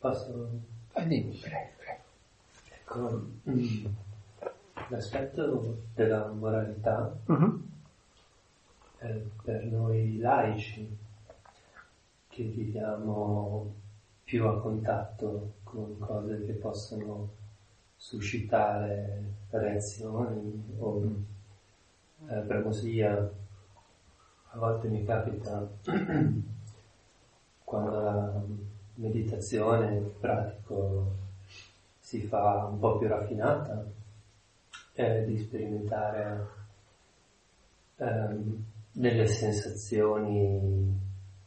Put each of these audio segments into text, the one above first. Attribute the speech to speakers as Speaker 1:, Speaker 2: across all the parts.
Speaker 1: Posso?
Speaker 2: Dimmi, prego.
Speaker 1: Ecco, l'aspetto della moralità per noi laici che viviamo più a contatto con cose che possono suscitare reazioni o bramosia, a volte mi capita quando la meditazione pratico si fa un po' più raffinata, di sperimentare delle sensazioni,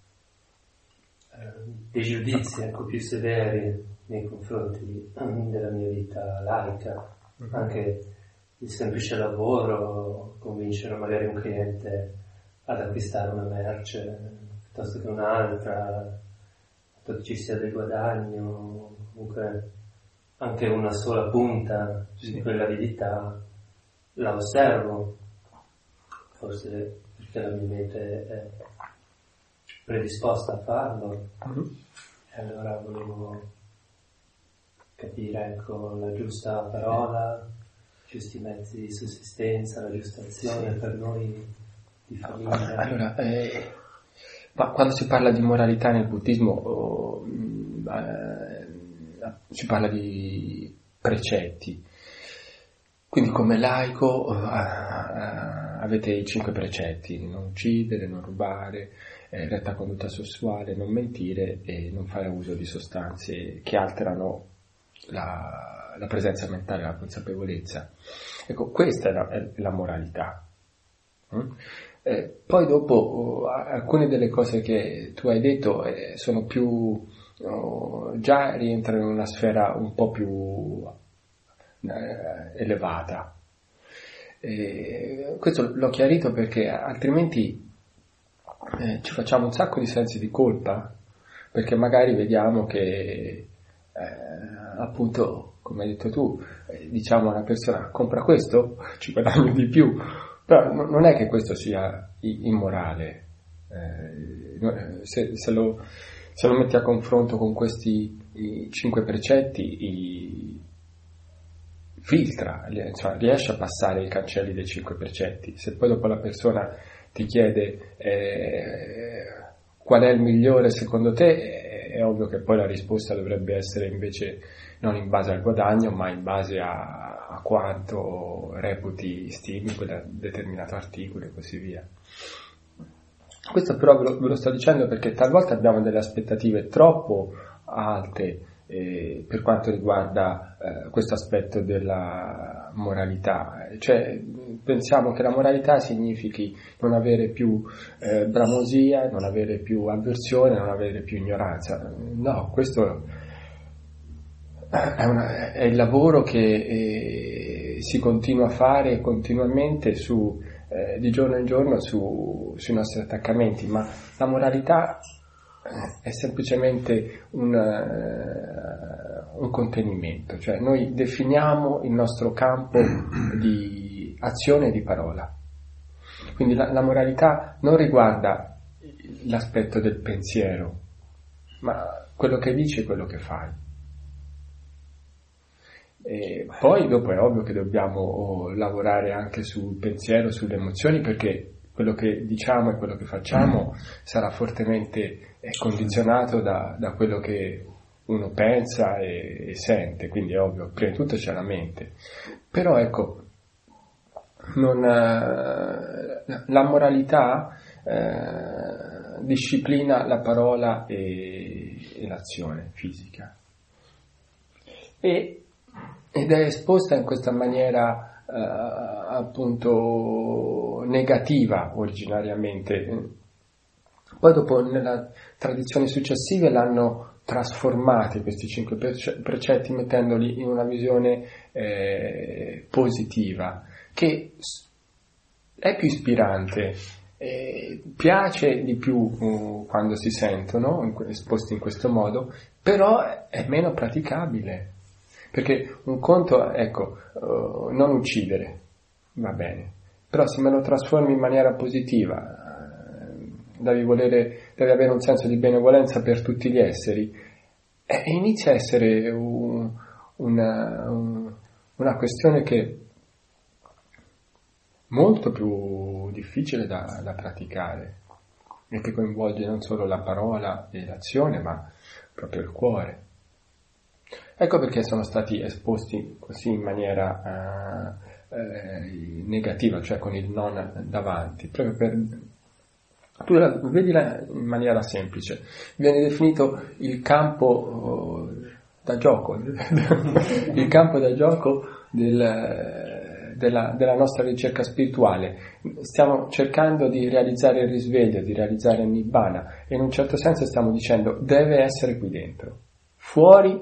Speaker 1: dei giudizi più severi nei confronti della mia vita laica, anche il semplice lavoro, convincere magari un cliente ad acquistare una merce piuttosto che un'altra, che ci sia del guadagno, comunque anche una sola punta di quell'avidità la osservo, forse perché la mia mente è predisposta a farlo, e allora volevo capire la giusta parola, giusti mezzi di sussistenza, la giusta azione per noi di famiglia.
Speaker 2: Allora, ma quando si parla di moralità nel buddismo si parla di precetti, quindi come laico avete i 5 precetti: non uccidere, non rubare, retta condotta sessuale, non mentire e non fare uso di sostanze che alterano la presenza mentale, la consapevolezza. Ecco, questa è la moralità. Poi dopo alcune delle cose che tu hai detto sono più già rientrano in una sfera un po' più elevata. Questo l'ho chiarito perché altrimenti ci facciamo un sacco di sensi di colpa, perché magari vediamo che appunto, come hai detto tu, diciamo a una persona: compra questo, ci guadagno di più. Però non è che questo sia immorale. Se lo metti a confronto con questi 5 precetti, filtra, cioè riesce a passare i cancelli dei 5 precetti. Se poi dopo la persona ti chiede qual è il migliore secondo te, è ovvio che poi la risposta dovrebbe essere invece non in base al guadagno, ma in base a quanto reputi stimi quel determinato articolo e così via. Questo però ve lo sto dicendo perché talvolta abbiamo delle aspettative troppo alte per quanto riguarda questo aspetto della moralità. Cioè pensiamo che la moralità significhi non avere più bramosia, non avere più avversione, non avere più ignoranza. No, questo è il lavoro che si continua a fare continuamente di giorno in giorno sui nostri attaccamenti, ma la moralità è semplicemente un contenimento, cioè noi definiamo il nostro campo di azione e di parola. Quindi la moralità non riguarda l'aspetto del pensiero, ma quello che dici e quello che fai. E poi dopo è ovvio che dobbiamo lavorare anche sul pensiero, sulle emozioni, perché quello che diciamo e quello che facciamo sarà fortemente condizionato da quello che uno pensa e sente, quindi è ovvio, prima di tutto c'è la mente. Però ecco, la moralità disciplina la parola e l'azione fisica. Ed è esposta in questa maniera appunto negativa originariamente. Poi dopo nelle tradizioni successive l'hanno trasformati questi 5 precetti mettendoli in una visione positiva, che è più ispirante, piace di più quando si sentono esposti in questo modo, però è meno praticabile. Perché un conto, non uccidere, va bene, però se me lo trasformi in maniera positiva, devi avere un senso di benevolenza per tutti gli esseri, inizia a essere una questione che molto più difficile da praticare e che coinvolge non solo la parola e l'azione, ma proprio il cuore. Ecco perché sono stati esposti così in maniera negativa, cioè con il non davanti, proprio per... Tu vedila in maniera semplice, viene definito il campo da gioco, il campo da gioco della nostra ricerca spirituale. Stiamo cercando di realizzare il risveglio, di realizzare il Nibbana, e in un certo senso stiamo dicendo deve essere qui dentro, fuori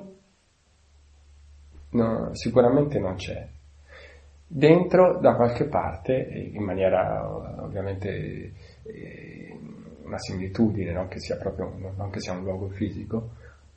Speaker 2: no, sicuramente non c'è, dentro da qualche parte, in maniera ovviamente una similitudine, no? Che sia proprio, non che sia un luogo fisico,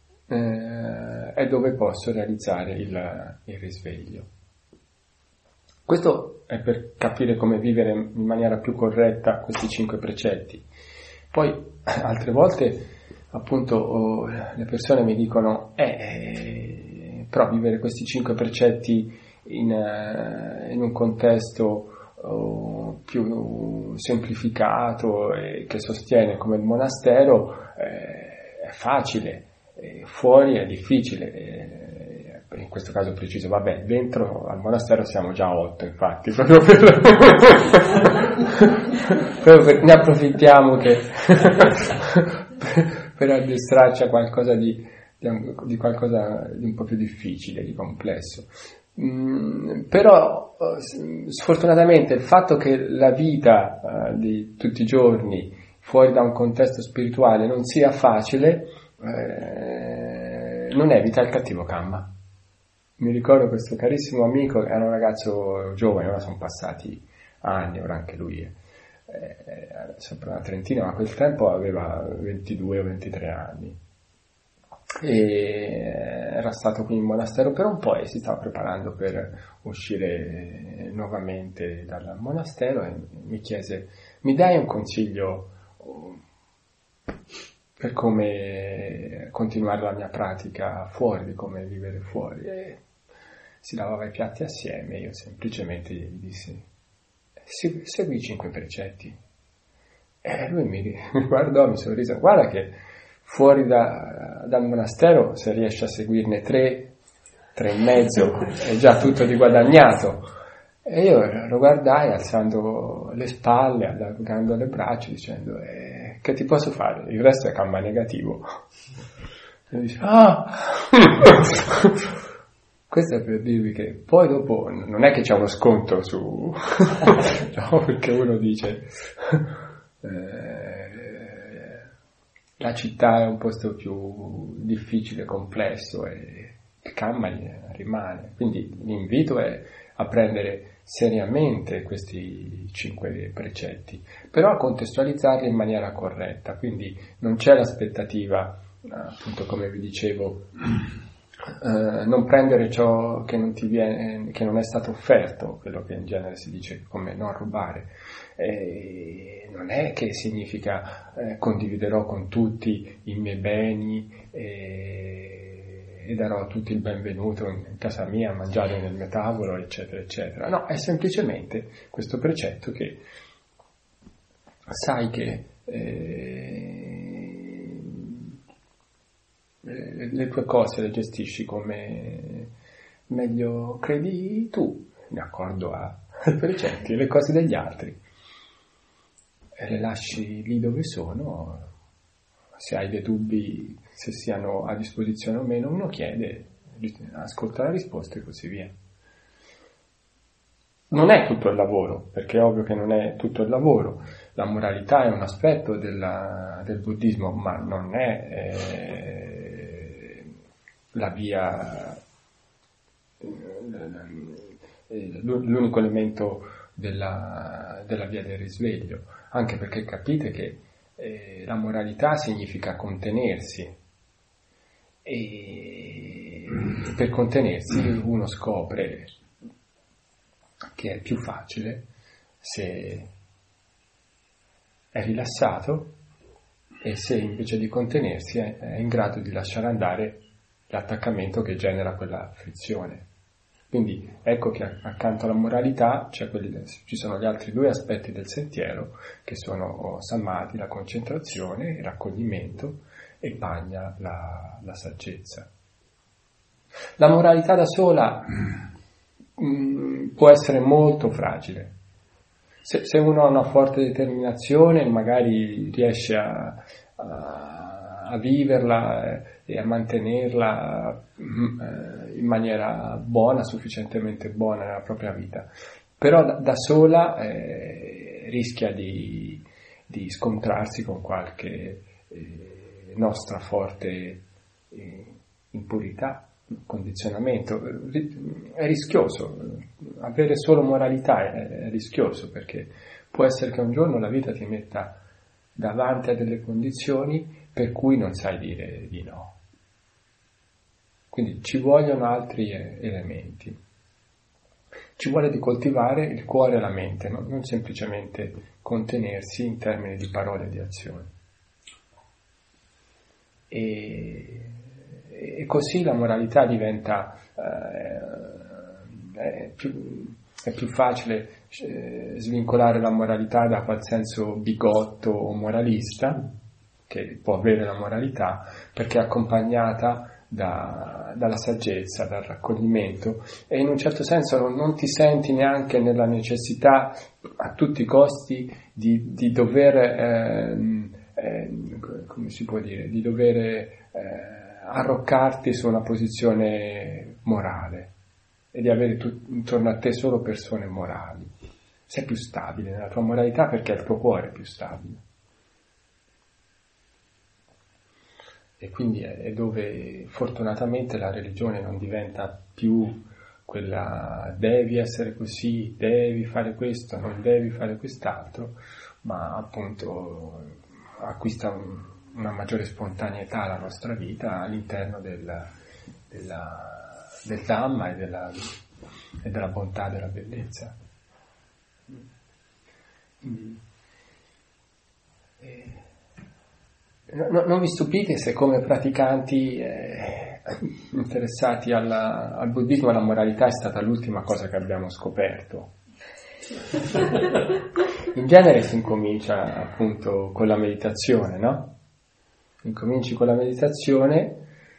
Speaker 2: è dove posso realizzare il risveglio. Questo è per capire come vivere in maniera più corretta questi 5 precetti. Poi altre volte appunto le persone mi dicono però vivere questi 5 precetti in un contesto più semplificato e che sostiene come il monastero è facile, fuori è difficile. In questo caso preciso, vabbè, dentro al monastero siamo già 8, infatti, proprio ne approfittiamo che per addestrarci a qualcosa di qualcosa di un po' più difficile, di complesso. Però sfortunatamente il fatto che la vita di tutti i giorni fuori da un contesto spirituale non sia facile non evita il cattivo karma. Mi ricordo questo carissimo amico, era un ragazzo giovane, ora sono passati anni, ora anche lui sopra una trentina, ma a quel tempo aveva 22 o 23 anni. E era stato qui in monastero per un po' e si stava preparando per uscire nuovamente dal monastero e mi chiese: mi dai un consiglio per come continuare la mia pratica fuori, di come vivere fuori? E si lavava i piatti assieme e io semplicemente gli dissi: segui i 5 precetti. E lui mi guardò, mi sorrise: guarda che fuori dal monastero, se riesci a seguirne 3 e mezzo, è già tutto di guadagnato. E io lo guardai alzando le spalle, allargando le braccia, dicendo: che ti posso fare? Il resto è karma negativo. E dice: questo è per dirvi che poi dopo non è che c'è uno sconto su no, perché uno dice la città è un posto più difficile, complesso e il karma rimane. Quindi l'invito è a prendere seriamente questi 5 precetti, però a contestualizzarli in maniera corretta. Quindi non c'è l'aspettativa, appunto come vi dicevo, non prendere ciò che non ti viene, che non è stato offerto, quello che in genere si dice come non rubare. Non è che significa condividerò con tutti i miei beni e darò a tutti il benvenuto in casa mia a mangiare nel mio tavolo, eccetera eccetera. No, è semplicemente questo precetto che sai che le tue cose le gestisci come meglio credi tu, in accordo ai precetti, le cose degli altri, e le lasci lì dove sono. Se hai dei dubbi se siano a disposizione o meno, uno chiede, ascolta la risposta e così via. Non è tutto il lavoro, perché è ovvio che non è tutto il lavoro. La moralità è un aspetto del buddismo, ma non è la via, l'unico elemento della via del risveglio, anche perché capite che la moralità significa contenersi, e per contenersi uno scopre che è più facile se è rilassato e se invece di contenersi è in grado di lasciare andare l'attaccamento che genera quella frizione. Quindi ecco che accanto alla moralità ci sono gli altri due aspetti del sentiero, che sono samadhi, la concentrazione, il raccoglimento, e pagna, la saggezza. La moralità da sola può essere molto fragile. Se uno ha una forte determinazione, magari riesce a viverla e a mantenerla in maniera buona, sufficientemente buona nella propria vita. Però da sola rischia di scontrarsi con qualche nostra forte impurità, condizionamento. È rischioso, avere solo moralità è rischioso, perché può essere che un giorno la vita ti metta davanti a delle condizioni per cui non sai dire di no. Quindi ci vogliono altri elementi. Ci vuole di coltivare il cuore e la mente, no? Non semplicemente contenersi in termini di parole e di azioni. E così la moralità diventa è più facile svincolare la moralità da quel senso bigotto o moralista che può avere la moralità, perché è accompagnata dalla saggezza, dal raccoglimento, e in un certo senso non ti senti neanche nella necessità a tutti i costi di dover come si può dire, di dover arroccarti su una posizione morale e di avere intorno a te solo persone morali. Sei più stabile nella tua moralità perché il tuo cuore è più stabile. E quindi è dove fortunatamente la religione non diventa più quella devi essere così, devi fare questo, non devi fare quest'altro, ma appunto acquista una maggiore spontaneità alla nostra vita all'interno del Dhamma e della bontà, della bellezza. Non vi stupite se come praticanti interessati al buddismo la moralità è stata l'ultima cosa che abbiamo scoperto. In genere si incomincia appunto con la meditazione, no? Incominci con la meditazione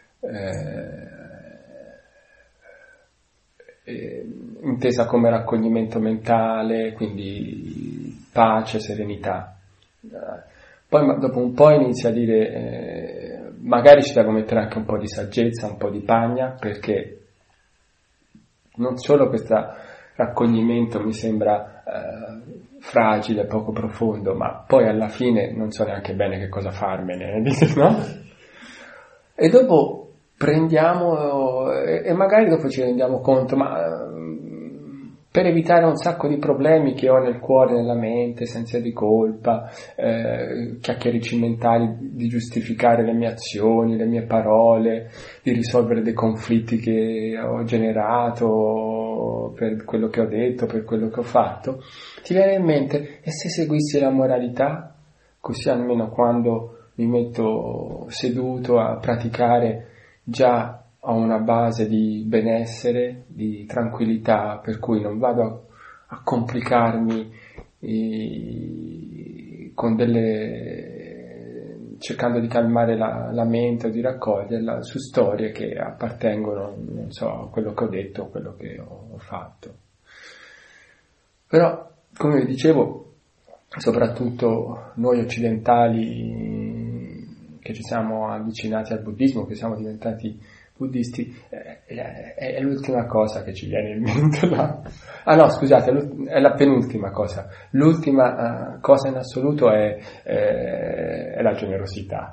Speaker 2: intesa come raccoglimento mentale, quindi pace, serenità. Poi dopo un po' inizia a dire magari ci devo mettere anche un po' di saggezza, un po' di pagna, perché non solo questo raccoglimento mi sembra fragile, poco profondo, ma poi alla fine non so neanche bene che cosa farmene, no? E dopo prendiamo e magari dopo ci rendiamo conto, ma per evitare un sacco di problemi che ho nel cuore, nella mente, senza di colpa, chiacchiericci mentali di giustificare le mie azioni, le mie parole, di risolvere dei conflitti che ho generato per quello che ho detto, per quello che ho fatto, ti viene in mente, e se seguissi la moralità, così almeno quando mi metto seduto a praticare già ho una base di benessere, di tranquillità, per cui non vado a complicarmi con cercando di calmare la mente o di raccoglierla su storie che appartengono, non so, a quello che ho detto o quello che ho fatto. Però, come vi dicevo, soprattutto noi occidentali che ci siamo avvicinati al buddismo, che siamo diventati buddisti, è l'ultima cosa che ci viene in mente là. Ah no, scusate, è la penultima cosa. L'ultima cosa in assoluto è la generosità.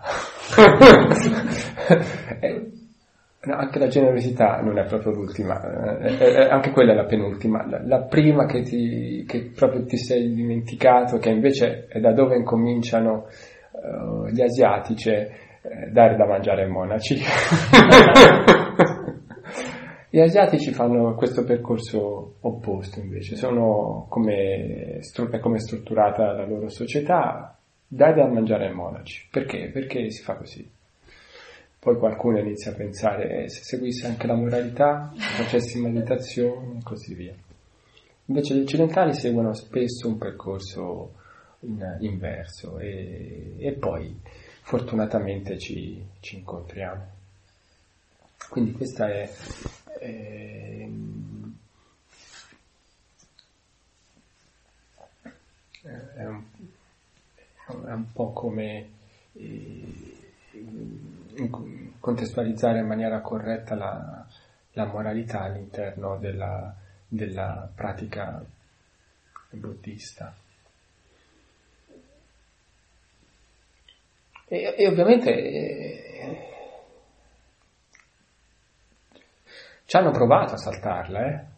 Speaker 2: No, anche la generosità non è proprio l'ultima, anche quella è la penultima. La prima che proprio ti sei dimenticato, che invece è da dove incominciano gli asiatici, dare da mangiare ai monaci. Gli asiatici fanno questo percorso opposto invece, sono è come strutturata la loro società, dare da mangiare ai monaci. Perché? Perché si fa così. Poi qualcuno inizia a pensare, se seguissi anche la moralità, se facessi meditazione e così via. Invece gli occidentali seguono spesso un percorso inverso e poi fortunatamente ci incontriamo. Quindi questa è un po' come contestualizzare in maniera corretta la moralità all'interno della pratica buddista. E ovviamente ci hanno provato a saltarla,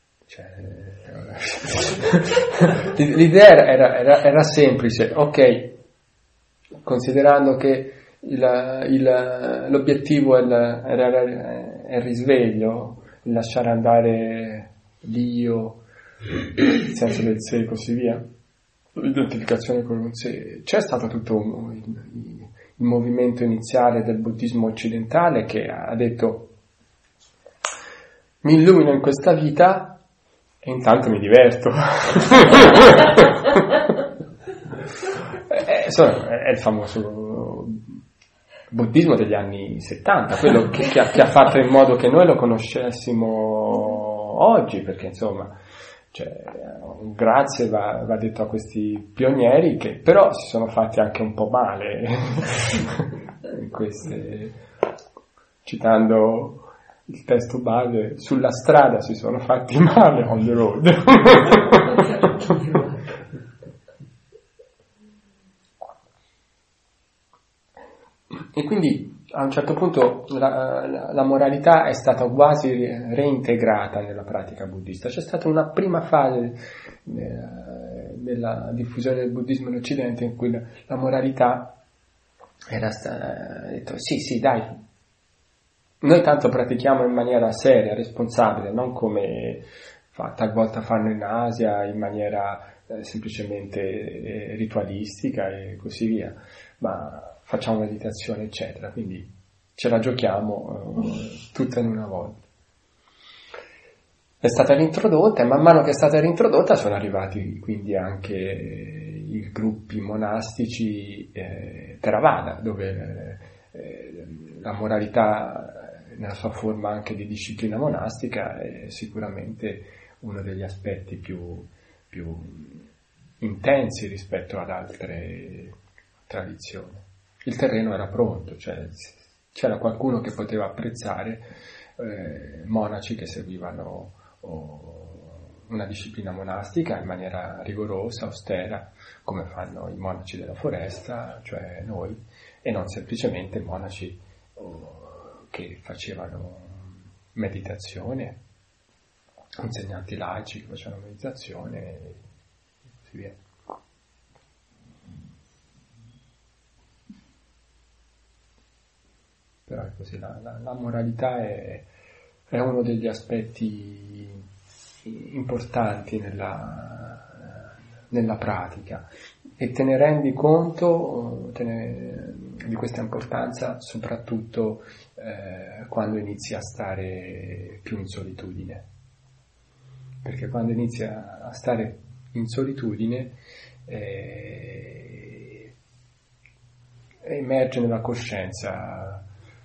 Speaker 2: l'idea era semplice, ok, considerando che l'obiettivo era il risveglio, il lasciare andare l'io, il senso del sé e così via, l'identificazione con un sé. C'è stato tutto il movimento iniziale del buddismo occidentale che ha detto: mi illumino in questa vita e intanto mi diverto. È il famoso buddismo degli anni 70, quello che ha fatto in modo che noi lo conoscessimo oggi, perché insomma, grazie va detto a questi pionieri che però si sono fatti anche un po' male in queste, citando il testo base, sulla strada si sono fatti male, on the road. E quindi a un certo punto la moralità è stata quasi reintegrata nella pratica buddista. C'è stata una prima fase della diffusione del buddismo in Occidente in cui la moralità era detto sì dai, noi tanto pratichiamo in maniera seria, responsabile, non come talvolta fanno in Asia in maniera semplicemente ritualistica e così via, ma facciamo meditazione eccetera, quindi ce la giochiamo tutta in una volta. È stata reintrodotta e man mano che è stata reintrodotta sono arrivati quindi anche i gruppi monastici Theravada, dove la moralità nella sua forma anche di disciplina monastica è sicuramente uno degli aspetti più intensi rispetto ad altre tradizioni. Il terreno era pronto, cioè c'era qualcuno che poteva apprezzare monaci che seguivano una disciplina monastica in maniera rigorosa, austera, come fanno i monaci della foresta, cioè noi, e non semplicemente monaci che facevano meditazione, insegnanti laici che facevano meditazione e così via. Però è così, la moralità è uno degli aspetti importanti nella pratica e te ne rendi conto di questa importanza soprattutto quando inizi a stare più in solitudine, perché quando inizi a stare in solitudine emerge nella coscienza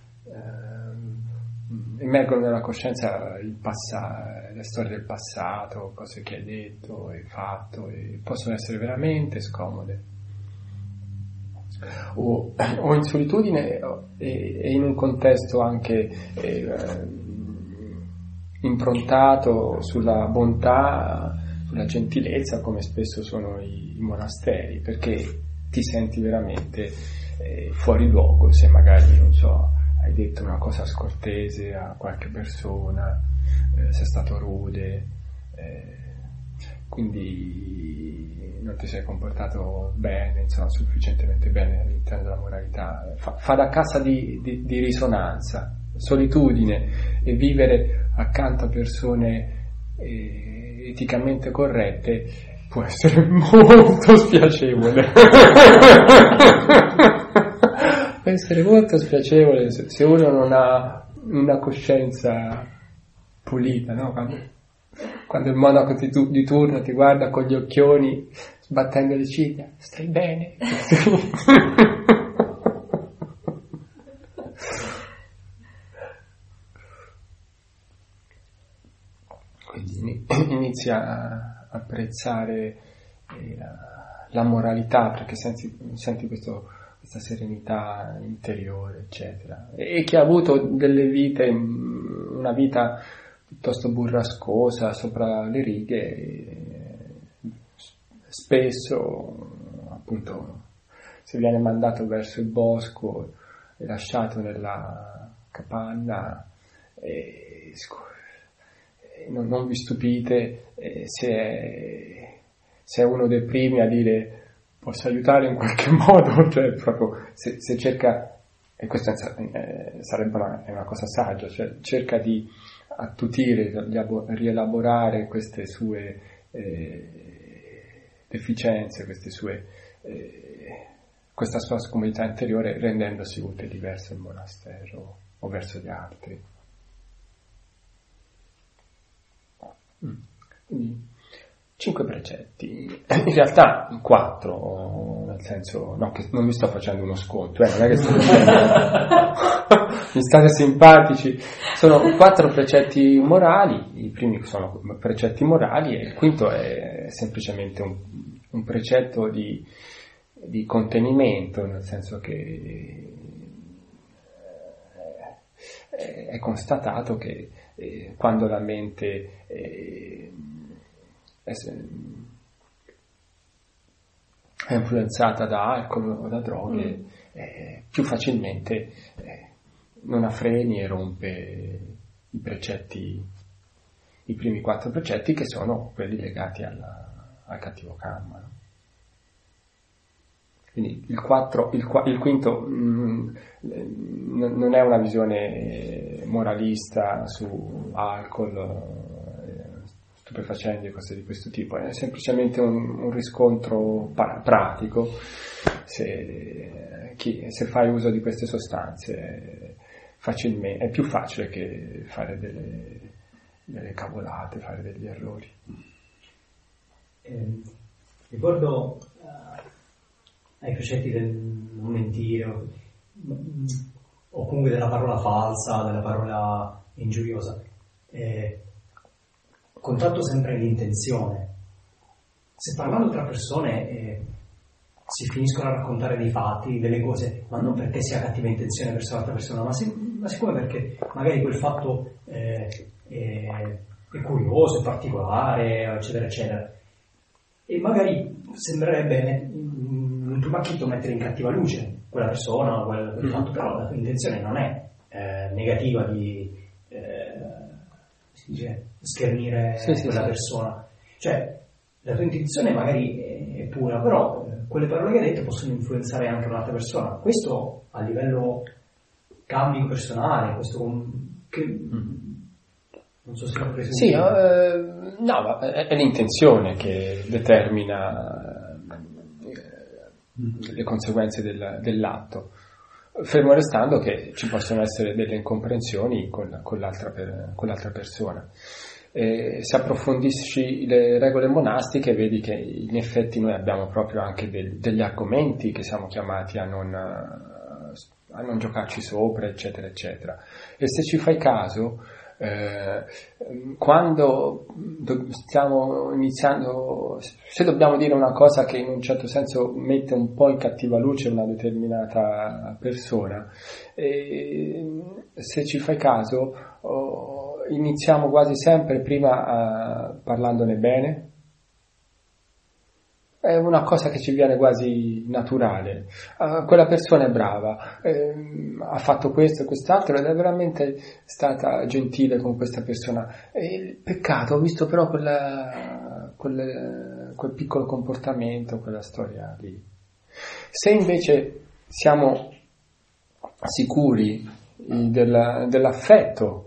Speaker 2: emergono nella coscienza le storie del passato, cose che hai detto e fatto, e possono essere veramente scomode. O in solitudine e in un contesto anche improntato sulla bontà, sulla gentilezza, come spesso sono i monasteri, perché ti senti veramente fuori luogo se magari, non so, hai detto una cosa scortese a qualche persona, sei stato rude, quindi non ti sei comportato bene, insomma, sufficientemente bene all'interno della moralità. Fa da casa di risonanza, solitudine, e vivere accanto a persone eticamente corrette può essere molto spiacevole. può essere molto spiacevole se uno non ha una coscienza pulita, no? Quando il monaco di turno ti guarda con gli occhioni sbattendo le ciglia, stai bene? Quindi inizia a apprezzare la moralità, perché senti questa serenità interiore, eccetera. E chi ha avuto delle vite, una vita piuttosto burrascosa, sopra le righe, spesso, appunto, se viene mandato verso il bosco e lasciato nella capanna, non vi stupite se è uno dei primi a dire posso aiutare in qualche modo, cioè proprio se cerca, e questa sarebbe una cosa saggia, cioè cerca di attutire, rielaborare queste sue deficienze, questa sua comunità interiore, rendendosi utile verso il monastero o verso gli altri. Quindi 5 precetti, in realtà 4, nel senso, no, che non vi sto facendo uno sconto, non è che sto facendo, mi state simpatici, sono 4 precetti morali, i primi sono precetti morali e il quinto è semplicemente un precetto di contenimento, nel senso che è constatato che quando la mente è influenzata da alcol o da droghe, più facilmente non ha freni e rompe i precetti, i primi 4 precetti, che sono quelli legati al cattivo karma, no? Quindi il quinto non è una visione moralista su alcol, stupefacenti e cose di questo tipo, è semplicemente un riscontro pratico. Se fai uso di queste sostanze facilmente, è più facile che fare delle cavolate, fare degli errori.
Speaker 3: Riguardo ai precetti del non mentire o comunque della parola falsa, della parola ingiuriosa, contatto sempre l'intenzione. Se parlando tra persone si finiscono a raccontare dei fatti, delle cose, ma non perché si ha cattiva intenzione verso l'altra persona, ma siccome perché magari quel fatto è curioso, è particolare, eccetera eccetera, e magari sembrerebbe in primo acchito mettere in cattiva luce quella persona, quel fatto, però la tua intenzione non è negativa di si dice, schernire quella persona, cioè la tua intenzione magari è pura, però quelle parole che hai detto possono influenzare anche un'altra persona. Questo a livello cambio personale, questo non so se l'ho preso.
Speaker 2: Sì, no, è l'intenzione che determina le conseguenze dell'atto, fermo restando che ci possono essere delle incomprensioni con l'altra persona. Se approfondisci le regole monastiche vedi che in effetti noi abbiamo proprio anche degli argomenti che siamo chiamati a non giocarci sopra, eccetera eccetera, e se ci fai caso, quando stiamo iniziando, se dobbiamo dire una cosa che in un certo senso mette un po' in cattiva luce una determinata persona, se ci fai caso iniziamo quasi sempre prima parlandone bene. È una cosa che ci viene quasi naturale. Quella persona è brava, ha fatto questo e quest'altro ed è veramente stata gentile con questa persona. Peccato, ho visto però quel piccolo comportamento, quella storia lì. Se invece siamo sicuri dell'affetto,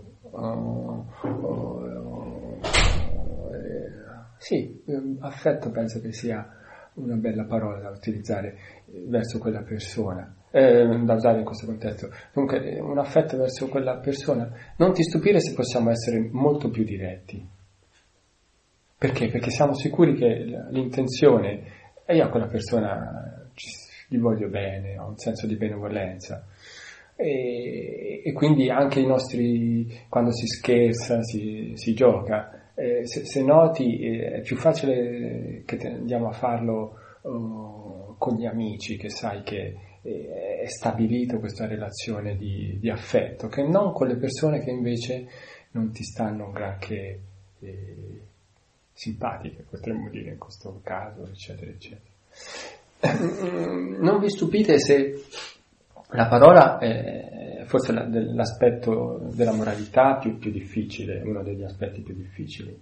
Speaker 2: sì, affetto penso che sia una bella parola da utilizzare verso quella persona. da usare in questo contesto. Dunque, un affetto verso quella persona. Non ti stupire se possiamo essere molto più diretti. Perché? Perché siamo sicuri che l'intenzione, e io a quella persona gli voglio bene, ho un senso di benevolenza. E quindi anche i nostri, quando si scherza, si gioca, se noti è più facile che andiamo a farlo con gli amici, che sai che è stabilito questa relazione di affetto, che non con le persone che invece non ti stanno granché simpatiche, potremmo dire in questo caso, eccetera, eccetera. Non vi stupite se la parola è forse l'aspetto della moralità più difficile, uno degli aspetti più difficili,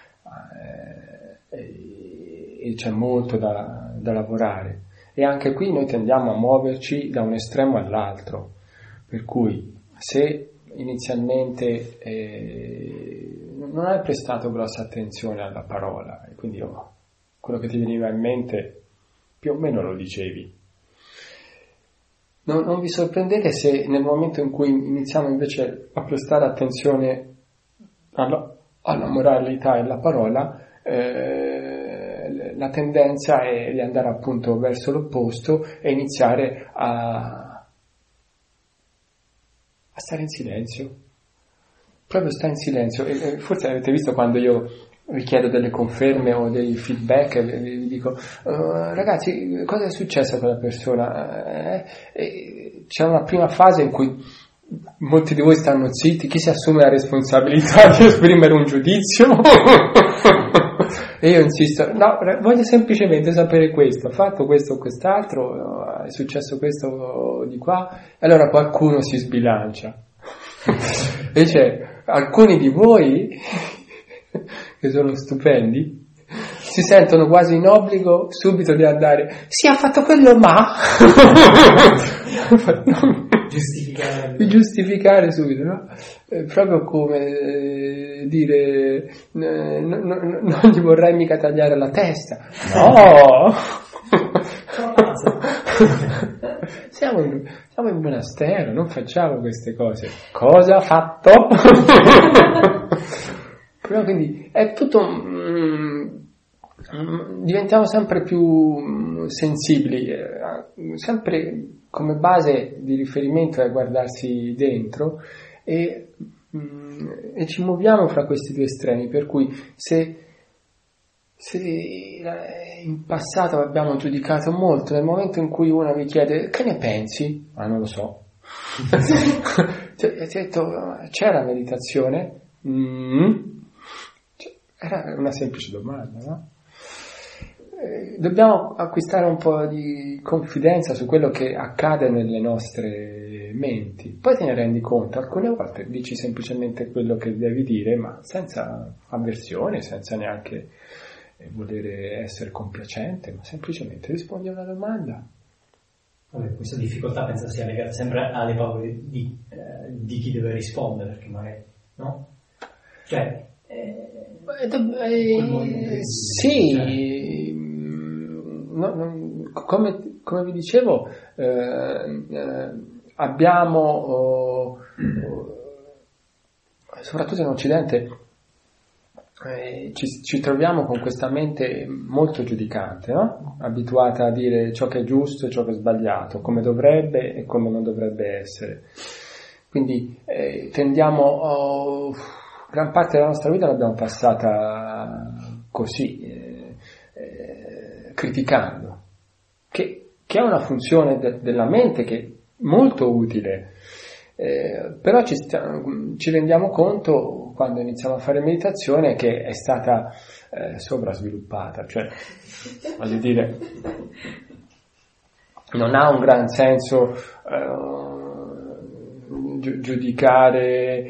Speaker 2: e c'è molto da lavorare, e anche qui noi tendiamo a muoverci da un estremo all'altro, per cui se inizialmente non hai prestato grossa attenzione alla parola, e quindi quello che ti veniva in mente più o meno lo dicevi. Non vi sorprendete se nel momento in cui iniziamo invece a prestare attenzione alla moralità e alla parola, la tendenza è di andare appunto verso l'opposto e iniziare a stare in silenzio. Proprio sta in silenzio. E forse avete visto quando io vi chiedo delle conferme o dei feedback e vi dico ragazzi, cosa è successo a quella persona? C'è una prima fase in cui molti di voi stanno zitti, chi si assume la responsabilità di esprimere un giudizio? E io insisto, no, voglio semplicemente sapere questo, ho fatto questo o quest'altro, è successo questo di qua, e allora qualcuno si sbilancia. Invece alcuni di voi che sono stupendi, si sentono quasi in obbligo subito di andare, sì, ha fatto quello, ma di giustificare subito, no? Proprio come dire, non gli vorrei mica tagliare la testa, no. Siamo in monastero, non facciamo queste cose. Cosa ha fatto? Però quindi è tutto, diventiamo sempre più sensibili, sempre come base di riferimento è guardarsi dentro, e ci muoviamo fra questi due estremi, per cui se in passato abbiamo giudicato molto, nel momento in cui uno mi chiede che ne pensi? Non lo so. Ti ho detto, c'era meditazione? Era una semplice domanda, no? Dobbiamo acquistare un po' di confidenza su quello che accade nelle nostre menti, poi te ne rendi conto, alcune volte dici semplicemente quello che devi dire, ma senza avversione, senza neanche volere essere compiacente, ma semplicemente rispondi a una domanda.
Speaker 3: Vabbè, questa difficoltà penso sia legata sempre alle paure di chi deve rispondere, perché magari, no? Cioè, sì, come vi dicevo, abbiamo, soprattutto in Occidente, ci troviamo con questa mente molto giudicante, no? Abituata a dire ciò che è giusto e ciò che è sbagliato, come dovrebbe e come non dovrebbe essere. Quindi tendiamo, gran parte della nostra vita l'abbiamo passata così, criticando, che è una funzione della mente che è molto utile, però ci rendiamo conto quando iniziamo a fare meditazione che è stata sovrasviluppata, cioè voglio dire, non ha un gran senso giudicare,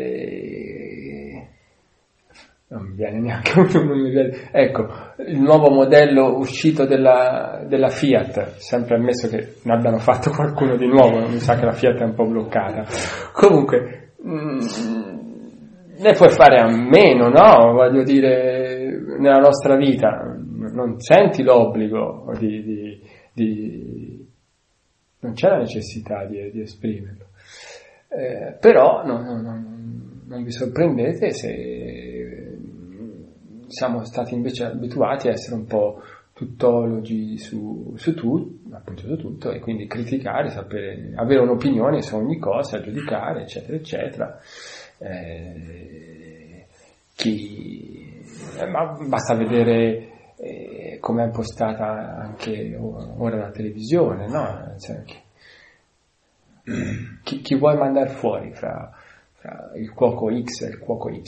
Speaker 3: non mi viene neanche ecco, il nuovo modello uscito della Fiat, sempre ammesso che ne abbiano fatto qualcuno di nuovo, mi sa che la Fiat è un po' bloccata, comunque ne puoi fare a meno, no? Voglio dire, nella nostra vita non senti l'obbligo di
Speaker 2: non c'è la necessità di esprimerlo. Però non vi sorprendete se siamo stati invece abituati a essere un po' tuttologi su tutto, e quindi criticare, sapere, avere un'opinione su ogni cosa, giudicare, eccetera, eccetera. Ma basta vedere come è impostata anche ora la televisione, no? Cioè, chi vuoi mandare fuori fra il cuoco X e il cuoco Y?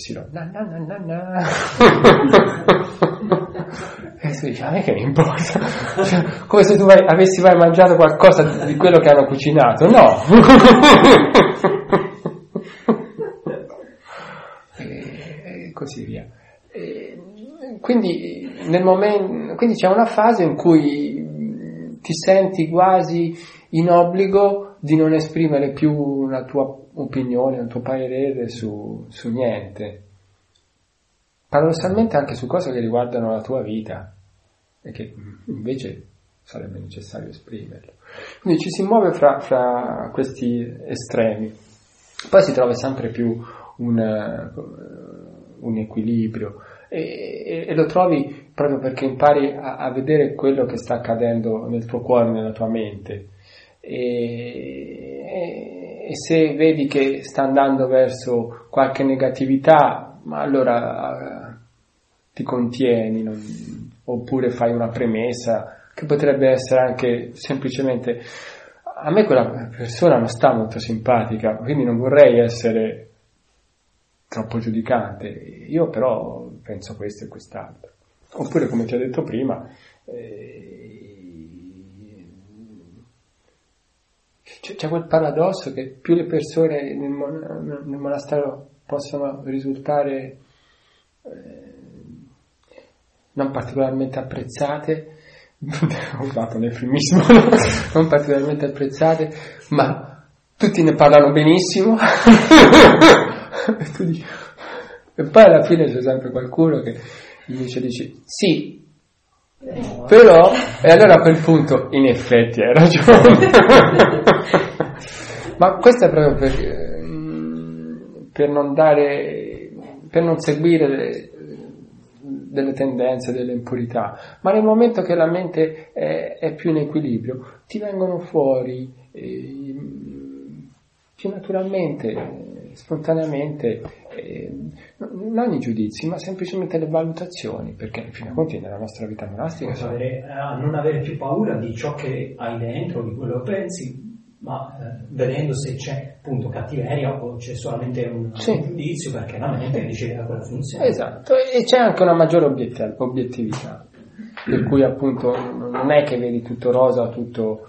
Speaker 2: E tu dici, a me che mi importa? Cioè, come se tu avessi mai mangiato qualcosa di quello che hanno cucinato, no? E così via. Quindi quindi c'è una fase in cui ti senti quasi in obbligo di non esprimere più una tua opinione, un tuo parere su niente. Paradossalmente anche su cose che riguardano la tua vita e che invece sarebbe necessario esprimerlo. Quindi ci si muove fra questi estremi. Poi si trova sempre più un equilibrio e lo trovi proprio perché impari a vedere quello che sta accadendo nel tuo cuore, nella tua mente, e se vedi che sta andando verso qualche negatività, ma allora ti contieni, oppure fai una premessa che potrebbe essere anche semplicemente: a me quella persona non sta molto simpatica, quindi non vorrei essere troppo giudicante, io però penso questo e quest'altro. Oppure, come ti ho detto prima, c'è quel paradosso che più le persone nel monastero possono risultare non particolarmente apprezzate, ho usato un eufemismo, non particolarmente apprezzate, ma tutti ne parlano benissimo. E poi alla fine c'è sempre qualcuno che invece dice sì, però, e allora a quel punto in effetti hai ragione. Ma questo è proprio per non seguire delle tendenze, delle impurità, ma nel momento che la mente è più in equilibrio ti vengono fuori più naturalmente, spontaneamente, non i giudizi, ma semplicemente le valutazioni, perché in fin dei conti nella nostra vita monastica
Speaker 3: non avere più paura di ciò che hai dentro, di quello che pensi, ma vedendo se c'è appunto cattiveria o c'è solamente un giudizio, perché la mente riceve quella funzione.
Speaker 2: Esatto, e c'è anche una maggiore obiettività, per cui appunto non è che vedi tutto rosa, tutto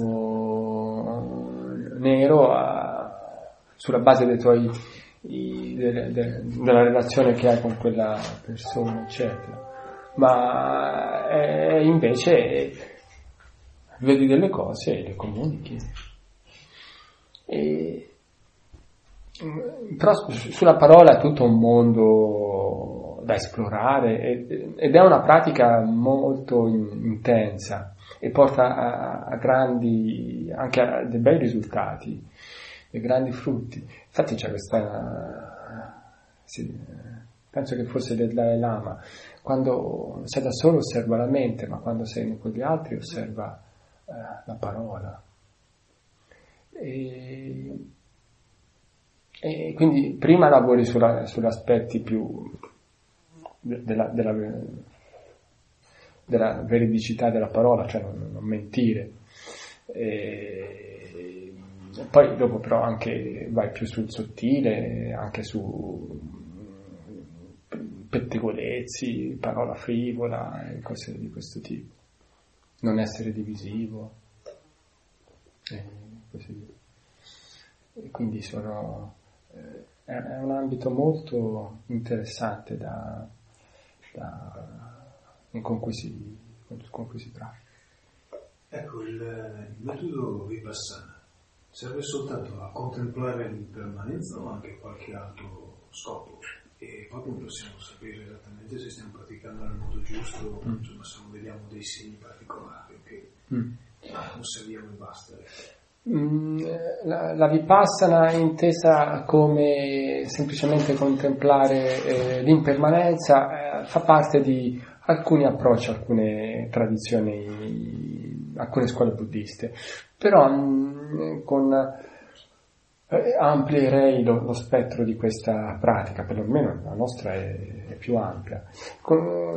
Speaker 2: nero sulla base dei tuoi della relazione che hai con quella persona, eccetera, ma invece vedi delle cose e le comunichi. Però sulla parola è tutto un mondo da esplorare ed è una pratica molto intensa e porta a grandi, anche a dei bei risultati e grandi frutti. Infatti c'è questa, penso che fosse del Dalai Lama, quando sei da solo osserva la mente, ma quando sei con gli altri osserva la parola. E quindi prima lavori sugli aspetti più della veridicità della parola, cioè non mentire, poi dopo però anche vai più sul sottile, anche su pettegolezzi, parola frivola e cose di questo tipo, non essere divisivo e così via. E quindi è un ambito molto interessante con cui si tratta.
Speaker 4: Ecco, il metodo Vipassana serve soltanto a contemplare l'impermanenza o anche qualche altro scopo? E poi come possiamo sapere esattamente se stiamo praticando nel modo giusto, insomma, se non vediamo dei segni particolari, okay? osserviamo e basta.
Speaker 2: La Vipassana è intesa come semplicemente contemplare l'impermanenza, fa parte di alcuni approcci, alcune tradizioni, alcune scuole buddiste, però amplierei lo spettro di questa pratica, perlomeno la nostra è più ampia. Con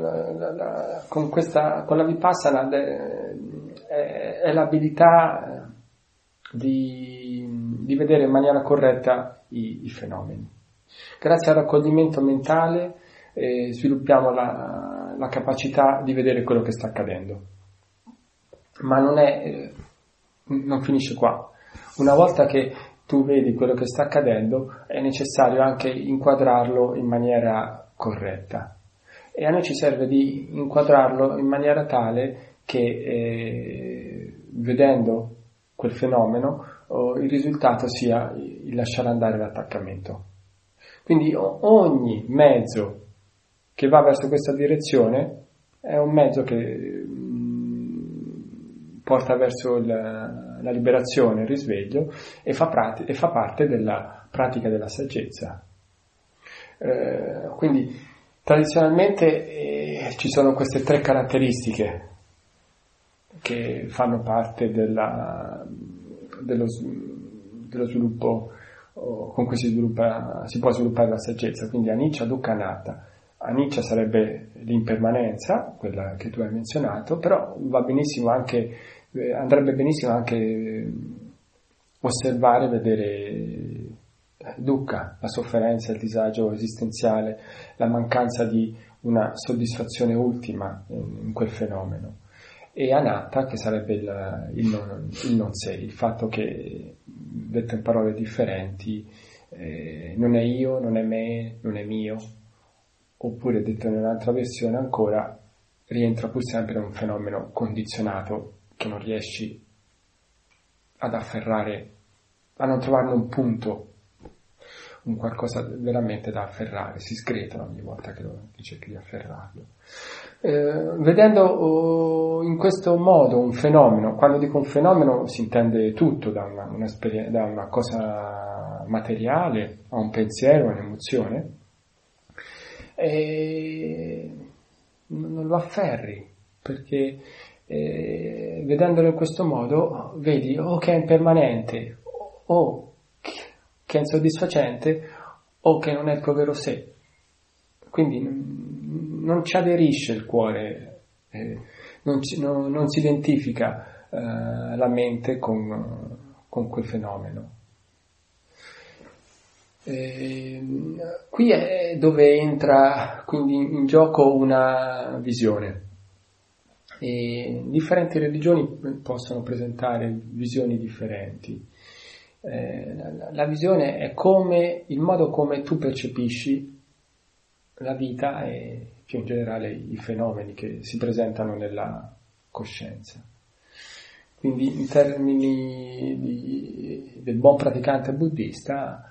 Speaker 2: la Vipassana è l'abilità di vedere in maniera corretta i fenomeni. Grazie al raccoglimento mentale sviluppiamo la capacità di vedere quello che sta accadendo. Ma non finisce qua. Una volta che tu vedi quello che sta accadendo, è necessario anche inquadrarlo in maniera corretta. E a noi ci serve di inquadrarlo in maniera tale che vedendo quel fenomeno il risultato sia il lasciare andare l'attaccamento. Quindi ogni mezzo che va verso questa direzione è un mezzo che porta verso la liberazione, il risveglio e fa parte della pratica della saggezza. Quindi tradizionalmente ci sono queste 3 caratteristiche che fanno parte dello sviluppo con cui si può sviluppare la saggezza. Quindi anicca, dukkha, anatta. Anicca sarebbe l'impermanenza, quella che tu hai menzionato, però andrebbe benissimo anche osservare, vedere dukkha, la sofferenza, il disagio esistenziale, la mancanza di una soddisfazione ultima in quel fenomeno. E anatta, che sarebbe il non sé, il fatto che, detto in parole differenti, non è io, non è me, non è mio, oppure detto in un'altra versione ancora, rientra pur sempre in un fenomeno condizionato che non riesci ad afferrare, a non trovarne un punto, un qualcosa veramente da afferrare, si sgretola ogni volta che cerchi di afferrarlo. Vedendo in questo modo un fenomeno, quando dico un fenomeno si intende tutto, da una cosa materiale a un pensiero, a un'emozione, non lo afferri, perché vedendolo in questo modo vedi o che è impermanente, o che è insoddisfacente, o che non è il tuo vero sé. Quindi non ci aderisce il cuore, non si identifica la mente con quel fenomeno. Qui è dove entra quindi in gioco una visione. Differenti religioni possono presentare visioni differenti. La visione è il modo come tu percepisci la vita e più in generale i fenomeni che si presentano nella coscienza. Quindi in termini del buon praticante buddista,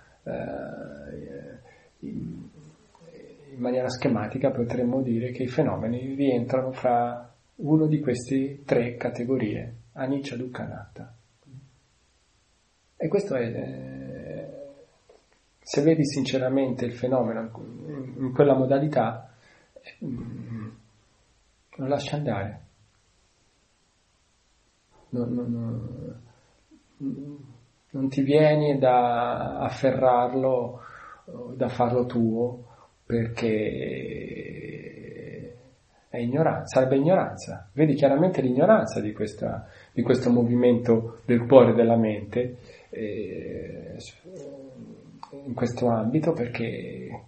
Speaker 2: in maniera schematica potremmo dire che i fenomeni rientrano fra uno di queste 3 categorie, anicca, dukkha, anatta. E questo se vedi sinceramente il fenomeno in quella modalità, lo lasci andare. Non ti vieni da afferrarlo, da farlo tuo, perché è ignoranza, sarebbe ignoranza. Vedi chiaramente l'ignoranza di questo movimento del cuore e della mente in questo ambito, perché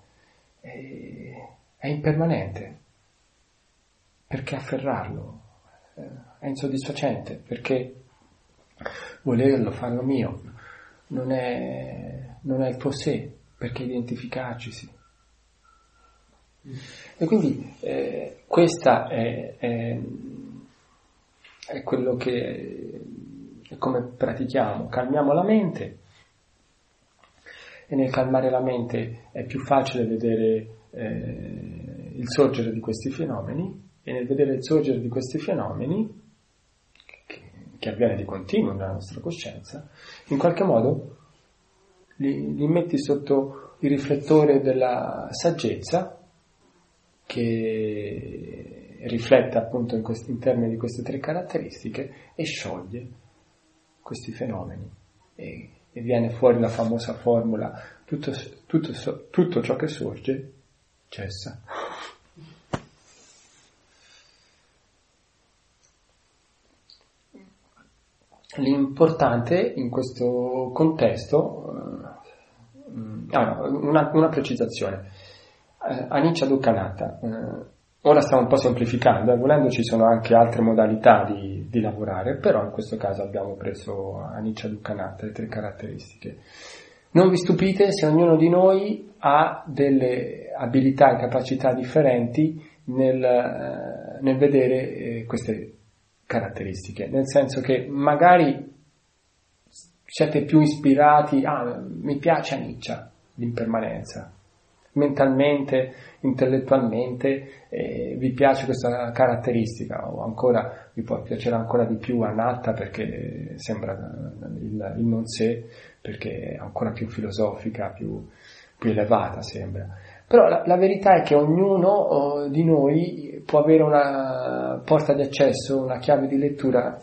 Speaker 2: è impermanente, perché afferrarlo è insoddisfacente, perché volerlo, farlo mio, non è il tuo sé, perché identificarcisi. E quindi questa è quello che è come pratichiamo, calmiamo la mente, e nel calmare la mente è più facile vedere il sorgere di questi fenomeni, e nel vedere il sorgere di questi fenomeni, che che avviene di continuo nella nostra coscienza, in qualche modo li metti sotto il riflettore della saggezza, che riflette appunto in termini di queste 3 caratteristiche e scioglie questi fenomeni e viene fuori la famosa formula: tutto ciò che sorge cessa. L'importante in questo contesto, una precisazione, Anicca Dukkha Anatta, ora stiamo un po' semplificando, volendo ci sono anche altre modalità di lavorare, però in questo caso abbiamo preso Anicca Dukkha Anatta, le 3 caratteristiche. Non vi stupite se ognuno di noi ha delle abilità e capacità differenti nel vedere queste caratteristiche, nel senso che magari siete più ispirati mi piace Anicca, l'impermanenza, mentalmente, intellettualmente vi piace questa caratteristica, o ancora vi può piacere ancora di più Anatta perché sembra il non sé, perché è ancora più filosofica, più elevata sembra. Però la verità è che ognuno di noi può avere una porta di accesso, una chiave di lettura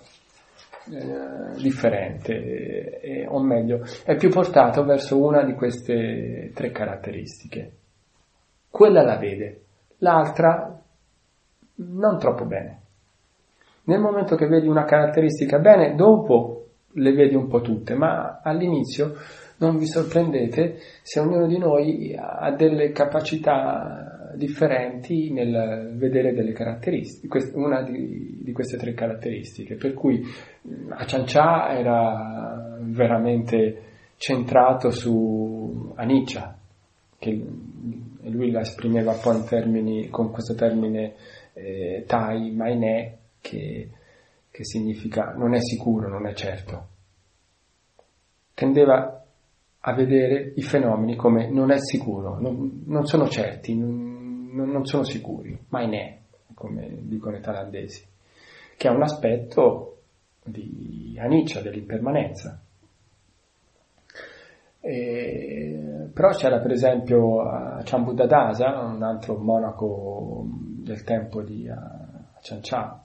Speaker 2: differente, o meglio, è più portato verso una di queste 3 caratteristiche. Quella la vede, l'altra non troppo bene. Nel momento che vedi una caratteristica bene, dopo le vedi un po' tutte, ma all'inizio non vi sorprendete se ognuno di noi ha delle capacità differenti nel vedere delle caratteristiche, una di queste 3 caratteristiche, per cui Ajahn Chah era veramente centrato su Anicca, che lui la esprimeva poi in termini, con questo termine Tai Mai Ne, che significa non è sicuro, non è certo. Tendeva a vedere i fenomeni come non è sicuro, non sono certi, non sono sicuri, mai ne, come dicono i thailandesi, che è un aspetto di Anicca, dell'impermanenza. Però c'era per esempio Ajahn Buddhadasa, un altro monaco del tempo di Ajahn Chah,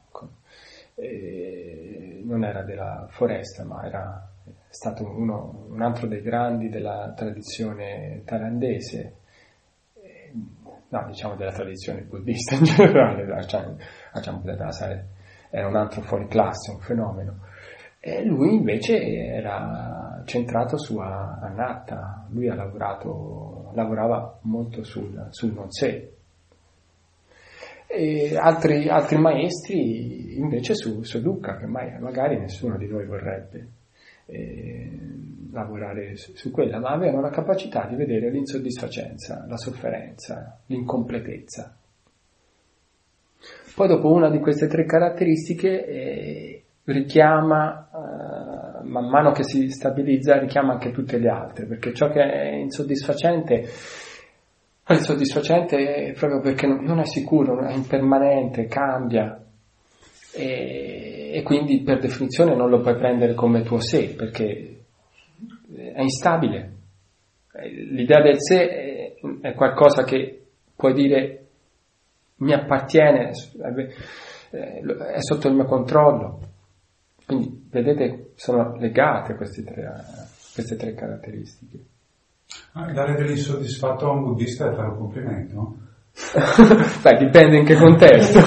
Speaker 2: non era della foresta, ma era stato un altro dei grandi della tradizione thailandese, diciamo della tradizione buddista in generale. Ajahn Buddhadasa era un altro fuori classe, un fenomeno, e lui invece era centrato su Anatta. Lui lavorava molto sul non sé, e altri maestri invece su Dukkha, che magari nessuno di noi vorrebbe lavorare su quella, ma avevano la capacità di vedere l'insoddisfacenza, la sofferenza, l'incompletezza. Poi dopo una di queste 3 caratteristiche richiama, man mano che si stabilizza, richiama anche tutte le altre, perché ciò che è insoddisfacente è proprio perché non è sicuro, è impermanente, cambia, e quindi per definizione non lo puoi prendere come tuo sé, perché è instabile. L'idea del sé è qualcosa che puoi dire mi appartiene, è sotto il mio controllo. Quindi vedete, sono legate queste 3 caratteristiche.
Speaker 5: Dare dell'insoddisfatto a un buddista è fare un complimento?
Speaker 2: Beh, dipende in che contesto.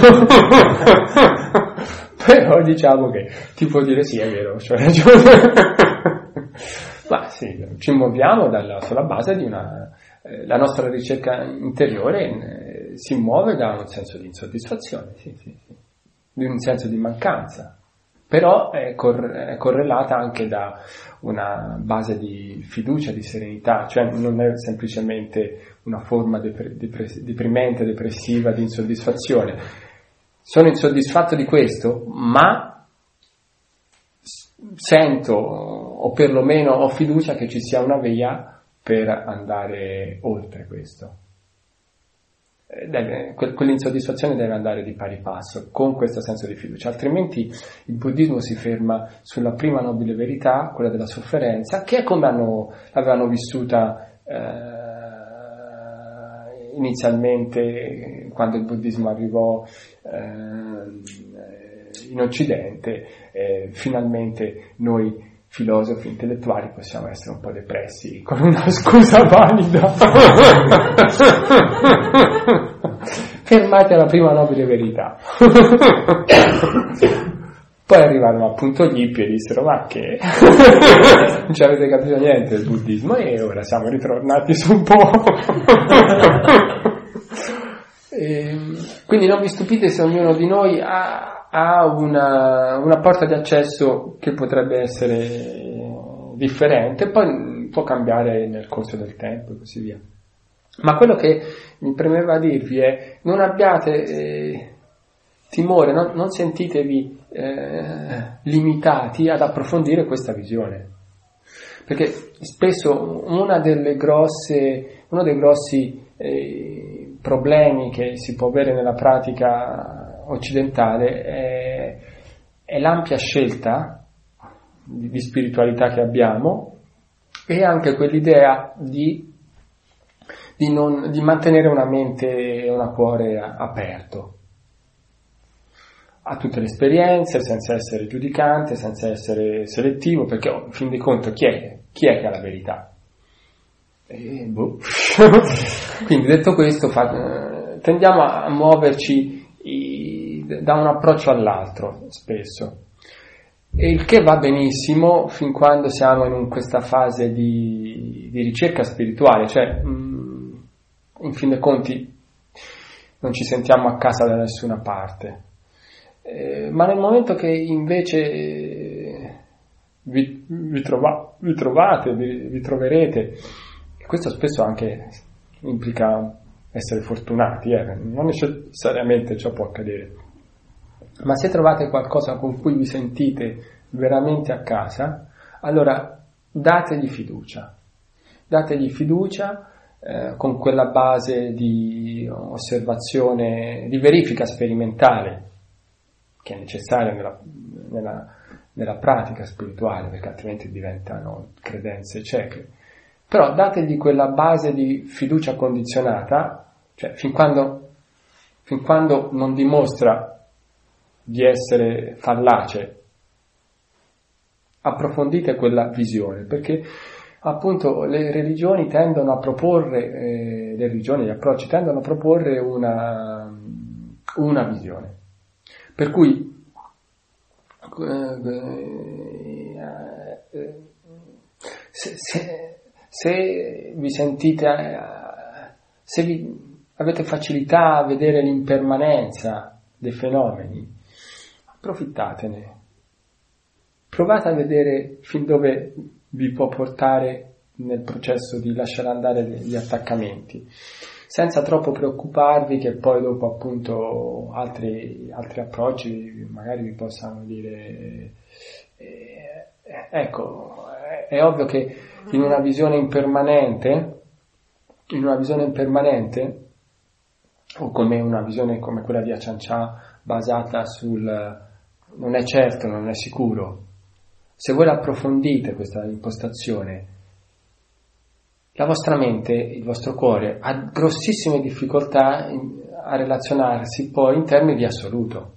Speaker 2: Però diciamo che ti può dire sì, è vero, c'ho ragione. Ma sì, ci muoviamo sulla base di la nostra ricerca interiore si muove da un senso di insoddisfazione, sì, di un senso di mancanza. Però è correlata anche da una base di fiducia, di serenità, cioè non è semplicemente una forma deprimente, depressiva, di insoddisfazione. Sono insoddisfatto di questo, ma sento, o perlomeno ho fiducia che ci sia una via per andare oltre questo. quell'insoddisfazione deve andare di pari passo con questo senso di fiducia, altrimenti il buddismo si ferma sulla prima nobile verità, quella della sofferenza, che è come l'avevano vissuta inizialmente quando il buddismo arrivò in Occidente. Finalmente noi filosofi intellettuali possiamo essere un po' depressi con una scusa valida. Fermati alla prima nobile verità. Poi arrivarono appunto gli hippie e dissero: ma che non ci avete capito niente del buddismo, e ora siamo ritornati su un po'. Quindi non vi stupite se ognuno di noi ha una porta di accesso che potrebbe essere differente, poi può cambiare nel corso del tempo e così via. Ma quello che mi premeva dirvi è: non abbiate timore, non sentitevi limitati ad approfondire questa visione, perché spesso uno dei grossi problemi che si può avere nella pratica occidentale è l'ampia scelta di spiritualità che abbiamo, e anche quell'idea di mantenere una mente e un cuore aperto a tutte le esperienze, senza essere giudicante, senza essere selettivo, perché in fin dei conti chi è che ha la verità? Quindi, detto questo, tendiamo a muoverci da un approccio all'altro spesso, e il che va benissimo fin quando siamo in questa fase di ricerca spirituale, cioè in fin dei conti non ci sentiamo a casa da nessuna parte. Ma nel momento che invece vi troverete, e questo spesso anche implica essere fortunati, non necessariamente ciò può accadere, ma se trovate qualcosa con cui vi sentite veramente a casa, allora dategli fiducia con quella base di osservazione, di verifica sperimentale che è necessaria nella pratica spirituale, perché altrimenti diventano credenze cieche. Però dategli quella base di fiducia condizionata, cioè fin quando non dimostra di essere fallace, approfondite quella visione, perché appunto le religioni tendono a proporre, gli approcci tendono a proporre una visione. Per cui se vi sentite, se avete facilità a vedere l'impermanenza dei fenomeni, approfittatene. Provate a vedere fin dove vi può portare nel processo di lasciare andare gli attaccamenti, senza troppo preoccuparvi che poi dopo appunto altri approcci magari vi possano dire ecco, è ovvio che in una visione impermanente, o come una visione come quella di Ajahn Chah basata sul non è certo, non è sicuro, se voi approfondite questa impostazione, la vostra mente, il vostro cuore ha grossissime difficoltà a relazionarsi poi in termini di assoluto.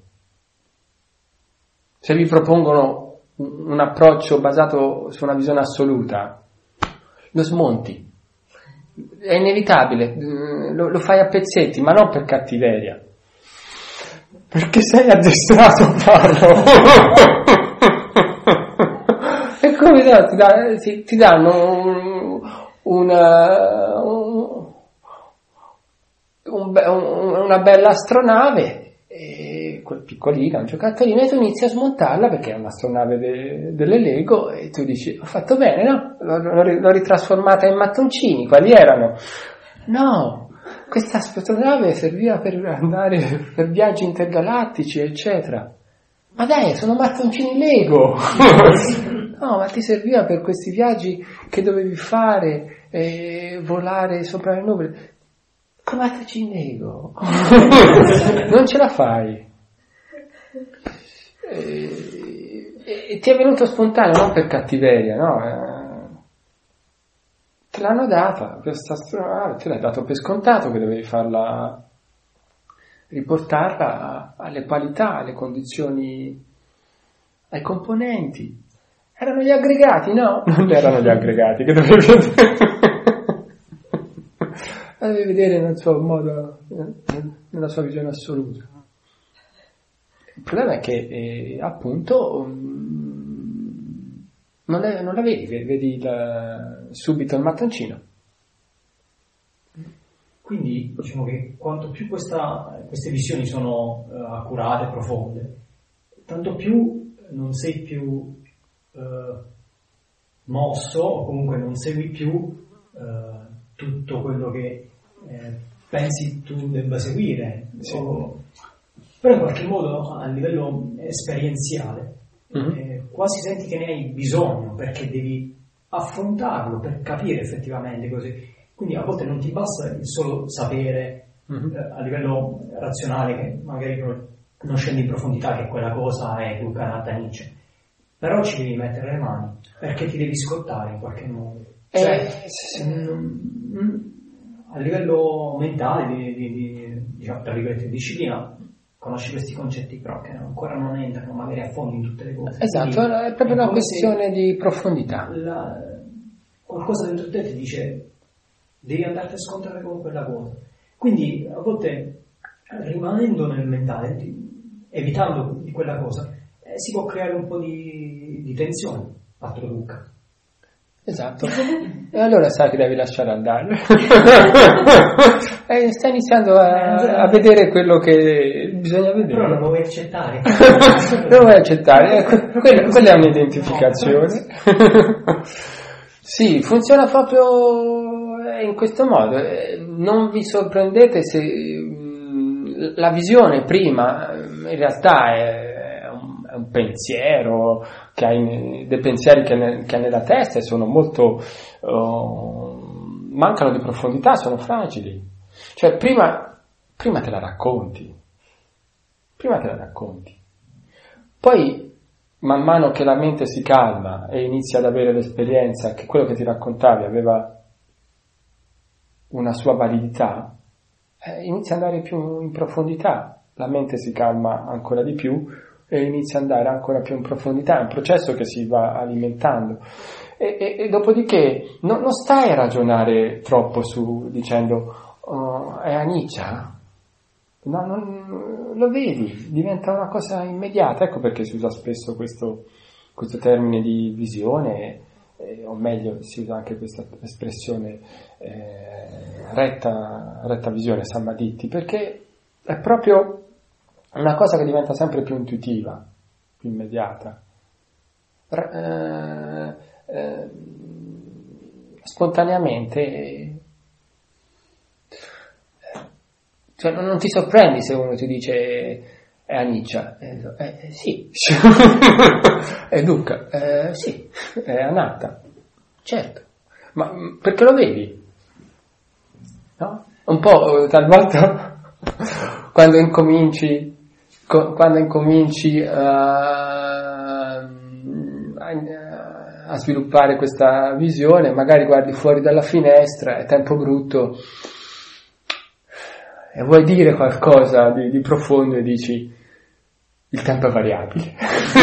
Speaker 2: Se vi propongono un approccio basato su una visione assoluta, lo smonti. È inevitabile, lo fai a pezzetti, ma non per cattiveria, perché sei addestrato a farlo. E come ti danno una bella astronave, quel piccolina, un giocattolino, e tu inizi a smontarla perché è un'astronave delle Lego, e tu dici: ho fatto bene, no? L'ho ritrasformata in mattoncini. Quali erano? No, questa astronave serviva per andare per viaggi intergalattici, eccetera. Ma dai, sono mattoncini Lego. No, ma ti serviva per questi viaggi che dovevi fare, volare sopra le nuvole. chiamateci in nego. Non ce la fai. E ti è venuto spontaneo, non per cattiveria, no? Te l'hanno data, questa strada, te l'hai dato per scontato che dovevi farla, riportarla alle qualità, alle condizioni, ai componenti. Erano gli aggregati, no? Non erano gli aggregati che dovevi vedere. La devi vedere nel suo modo, nella sua visione assoluta. Il problema è che appunto non la vedi subito il mattoncino.
Speaker 3: Quindi diciamo che quanto più queste visioni sono accurate, profonde, tanto più non sei più mosso, o comunque non segui più tutto quello che pensi tu debba seguire.
Speaker 2: Sì.
Speaker 3: Però in qualche modo a livello esperienziale quasi senti che ne hai bisogno, perché devi affrontarlo per capire effettivamente così. Quindi a volte non ti basta il solo sapere a livello razionale, che magari non scendi in profondità che quella cosa è bucanata Nietzsche, però ci devi mettere le mani, perché ti devi scottare in qualche modo. Cioè, a livello mentale, diciamo, tra virgolette, disciplina, conosci questi concetti, però che ancora non entrano magari a fondo in tutte le cose.
Speaker 2: Esatto, quindi è proprio una questione di profondità.
Speaker 3: Qualcosa dentro te ti dice devi andarti a scontrare con quella cosa. Quindi a volte rimanendo nel mentale, evitando di quella cosa, si può creare un po' di tensione, altro duca.
Speaker 2: Esatto. E allora sai che devi lasciare andare. Stai iniziando a vedere quello che bisogna vedere.
Speaker 3: Però non lo vuoi accettare.
Speaker 2: Non vuoi accettare. Quella è un'identificazione. Sì, funziona proprio in questo modo. Non vi sorprendete se la visione prima in realtà è un pensiero che hai, dei pensieri che hai nella testa e sono molto mancano di profondità, sono fragili. Cioè prima te la racconti, poi man mano che la mente si calma e inizia ad avere l'esperienza che quello che ti raccontavi aveva una sua validità, inizia ad andare più in profondità, la mente si calma ancora di più e inizia ad andare ancora più in profondità, è un processo che si va alimentando e dopodiché non stai a ragionare troppo su dicendo è Anicca? No, lo vedi, diventa una cosa immediata, ecco perché si usa spesso questo termine di visione, o meglio si usa anche questa espressione retta visione, samadhi, perché è proprio una cosa che diventa sempre più intuitiva, più immediata, spontaneamente. Cioè non ti sorprendi se uno ti dice è Anicca, sì, è dukkha, sì, è anatta, certo, ma perché lo vedi? No? Un po' talvolta quando incominci a sviluppare questa visione, magari guardi fuori dalla finestra, è tempo brutto, e vuoi dire qualcosa di profondo e dici il tempo è variabile.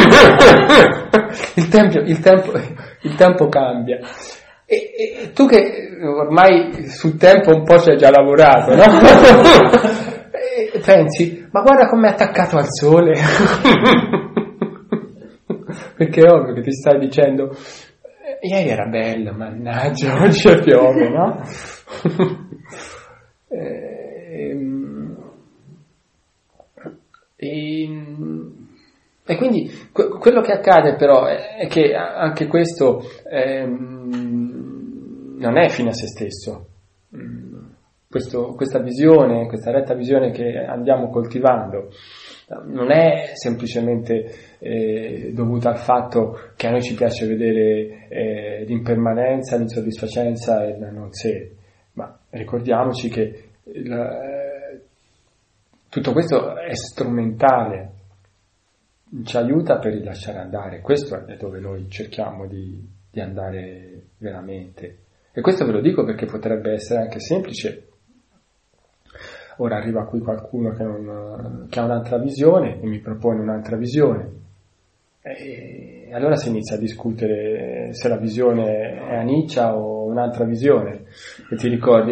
Speaker 2: il tempo cambia. E tu che ormai sul tempo un po' ci hai già lavorato, no? E pensi, ma guarda com'è attaccato al sole. Perché è ovvio che ti stai dicendo ieri era bello, mannaggia, oggi piove, no? E quindi quello che accade però è che anche questo non è fine a se stesso. Questa visione, questa retta visione che andiamo coltivando non è semplicemente dovuta al fatto che a noi ci piace vedere l'impermanenza, l'insoddisfacenza e il non sé, ma ricordiamoci che tutto questo è strumentale, ci aiuta per il lasciare andare. Questo è dove noi cerchiamo di andare veramente. E questo ve lo dico perché potrebbe essere anche semplice. Ora arriva qui qualcuno che ha un'altra visione e mi propone un'altra visione. E allora si inizia a discutere se la visione è Anicca o un'altra visione. E ti ricordi,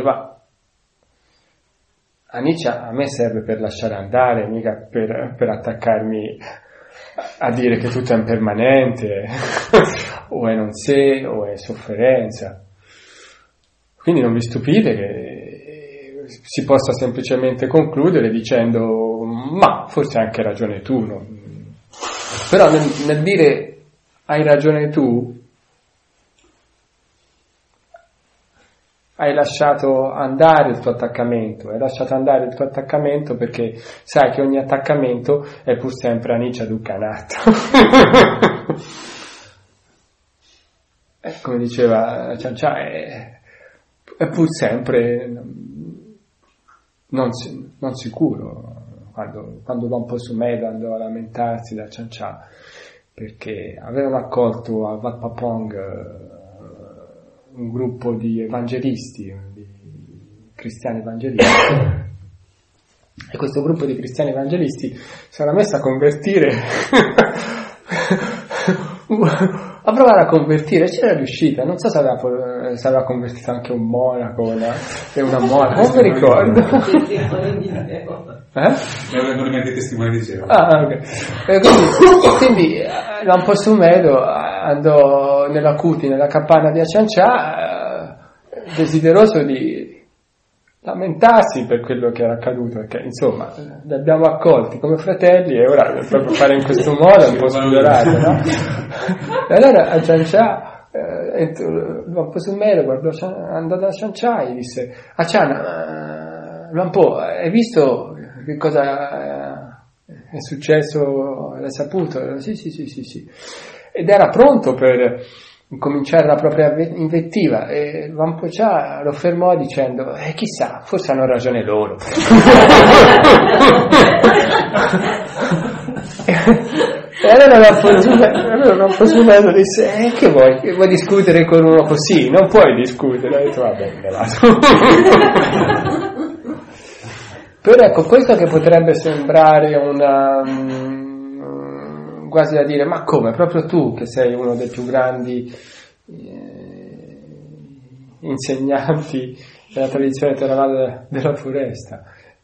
Speaker 2: Anicca a me serve per lasciare andare, mica per attaccarmi a dire che tutto è impermanente, o è non sé, o è sofferenza. Quindi non vi stupite che si possa semplicemente concludere dicendo ma forse hai anche ragione tu, no? Però nel dire hai ragione tu hai lasciato andare il tuo attaccamento, perché sai che ogni attaccamento è pur sempre Anicca Dukkanatta. Come diceva Ciancià, è pur sempre non sicuro. Quando Luangpo Sumedho andò a lamentarsi da Ciancià perché avevano accolto a Wat Pah Pong un gruppo di evangelisti, di cristiani evangelisti, e questo gruppo di cristiani evangelisti si era messo a convertire a provare a convertire, c'era riuscita, non so se aveva convertito anche un monaco e una monaca, non mi ricordo.
Speaker 5: Non neanche testimoni di Geova.
Speaker 2: Quindi Luangpo Sumedho andò nella Kuti, nella capanna di Achan Chah, desideroso di lamentarsi per quello che era accaduto, perché insomma li abbiamo accolti come fratelli e ora proprio fare in questo modo è un po' spudorato, no? E allora Achan Chah, Luangpo Sumedho andò da Achan Chah e disse: Achan, Luangpo, hai visto che cosa è successo? L'hai saputo? Sì. Ed era pronto per cominciare la propria invettiva e Luangpo Chah lo fermò dicendo: chissà, forse hanno ragione loro. E allora Luangpo Sumedho disse: che vuoi discutere con uno così? Non puoi discutere. Ha detto: vabbè, me vado. Però ecco, questo che potrebbe sembrare quasi da dire: ma come, proprio tu che sei uno dei più grandi insegnanti della tradizione Theravada della foresta?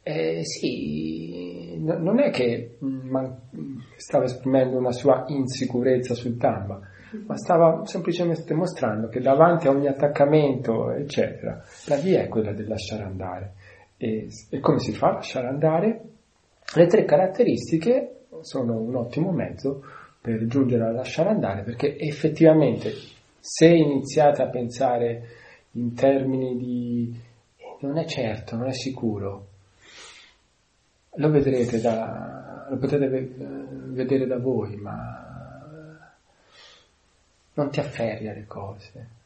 Speaker 2: Sì, non è che stava esprimendo una sua insicurezza sul Dhamma, ma stava semplicemente mostrando che davanti a ogni attaccamento, eccetera, la via è quella del lasciare andare. E come si fa a lasciare andare? Le 3 caratteristiche sono un ottimo mezzo per giungere a lasciare andare, perché effettivamente se iniziate a pensare in termini di non è certo, non è sicuro, lo vedrete lo potete vedere da voi, ma non ti afferri alle cose.